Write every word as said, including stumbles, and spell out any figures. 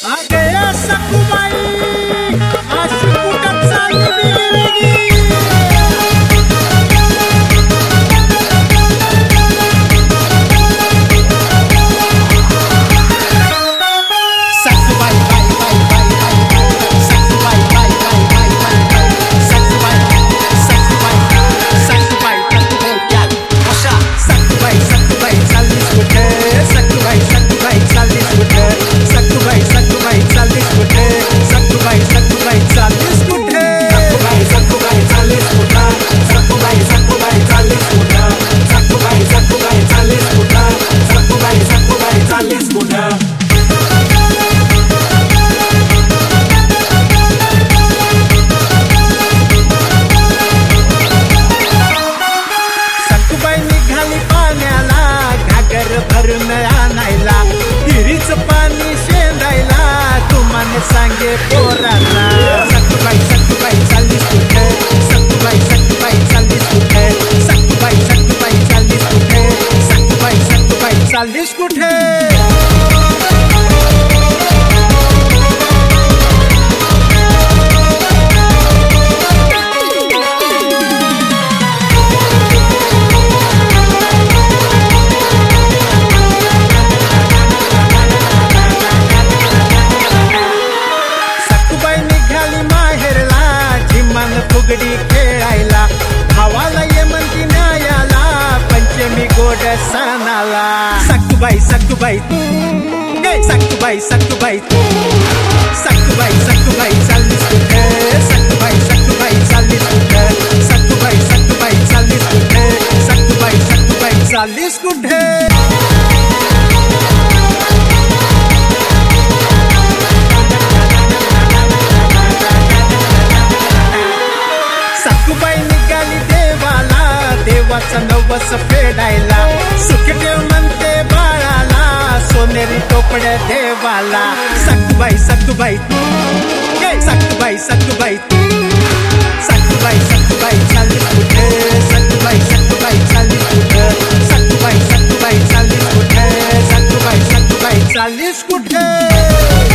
अगं सखूबाई अशी कुठं चालली बिगी सखूबाई बाई बाई बाई बाई सखूबाई बाई बाई बाई बाई सखूबाई सखूबाई सखूबाई सखूबाई क्या अशा सखूबाई सखूबाई चाललीस कुठे सखूबाई सखूबाई चाललीस कुठे सखूबाई सखूबाई चाललीस कुठे सखूबाई सखूबाई चाललीस कुठे सखूबाई सखूबाई चाललीस कुठे सखूबाई सखूबाई चाललीस कुठे सखूबाई सखूबाई चाललीस कुठे सखूबाई सखूबाई चाललीस कुठे सखूबाई निघाली पाण्याला घागर भरून आणायला हिरीच पाणी शेंदायला तुमाने सांगे पोराला सखूबाई सखूबाई चाललीस कुठे सखूबाई सखूबाई चाललीस कुठे सखूबाई सखूबाई चाललीस कुठे सखूबाई सखूबाई चाललीस कुठे सखूबाई निघाली माहेरला झिम्मान फुगडी खेळायला भावाला ये म्हणती न्यायाला पंचमी गोड सणाला सखूबाई सखूबाई ए, सखूबाई सखूबाई सखूबाई सखूबाई चाललीस कुठे सखूबाई सखूबाई चाललीस कुठे सखूबाई सखूबाई चाललीस कुठे सखूबाई सखूबाई चाललीस कुठे सखूबाई निघाली देवाला देवाचा नवस फेडायला सुख ठेव म्हणते बाळाला सोनेरी टोपड्या देवाला सखूबाई सखूबाई ए, सखूबाई सखूबाई सखूबाई सखूबाई चाललीस कुठे सखूबाई सखूबाई चाललीस कुठे सखूबाई सखूबाई चाललीस कुठे सखूबाई सखूबाई चाललीस कुठे